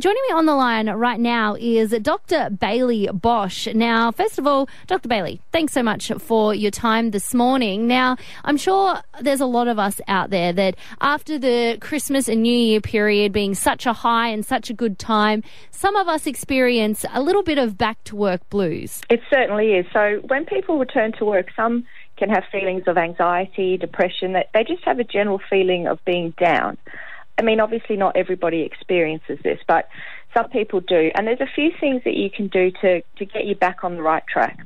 joining me on the line right now is Dr. Bailey Bosch. Now, first of all, Dr. Bailey, thanks so much for your time this morning. Now, I'm sure there's a lot of us out there that after the Christmas and New Year period being such a high and such a good time, some of us experience a little bit of back to work blues. It certainly is. So when people return to work, some can have feelings of anxiety, depression, that they just have a general feeling of being down. I mean, obviously not everybody experiences this, but some people do. And there's a few things that you can do to get you back on the right track.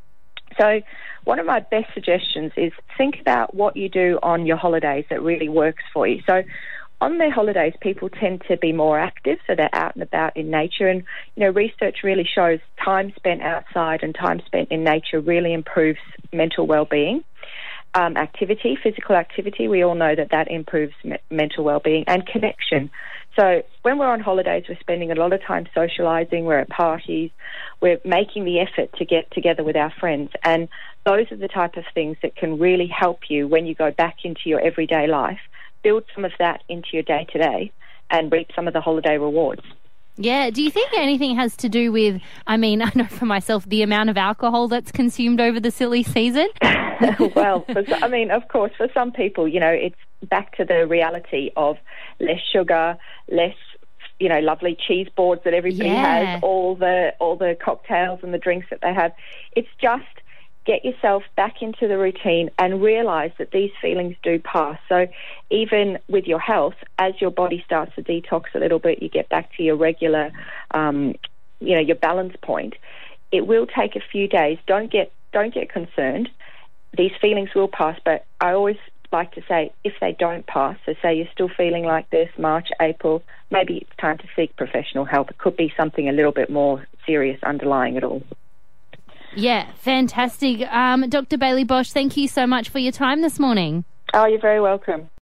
So one of my best suggestions is think about what you do on your holidays that really works for you. So on their holidays, people tend to be more active, so they're out and about in nature. And, research really shows time spent outside and time spent in nature really improves mental well-being. Activity, physical activity, we all know that improves mental well-being, and connection. So when we're on holidays, we're spending a lot of time socialising, we're at parties, we're making the effort to get together with our friends, and those are the type of things that can really help you when you go back into your everyday life. Build some of that into your day-to-day and reap some of the holiday rewards. Yeah. Do you think anything has to do with, I know for myself, the amount of alcohol that's consumed over the silly season? Well, of course, for some people, it's back to the reality of less sugar, less, lovely cheese boards that everybody has, all the cocktails and the drinks that they have. It's just get yourself back into the routine and realise that these feelings do pass. So even with your health, as your body starts to detox a little bit, you get back to your regular, your balance point. It will take a few days. Don't get concerned. These feelings will pass, but I always like to say if they don't pass, so say you're still feeling like this, March, April, maybe it's time to seek professional help. It could be something a little bit more serious underlying it all. Yeah, fantastic. Dr. Bailey Bosch, thank you so much for your time this morning. Oh, you're very welcome.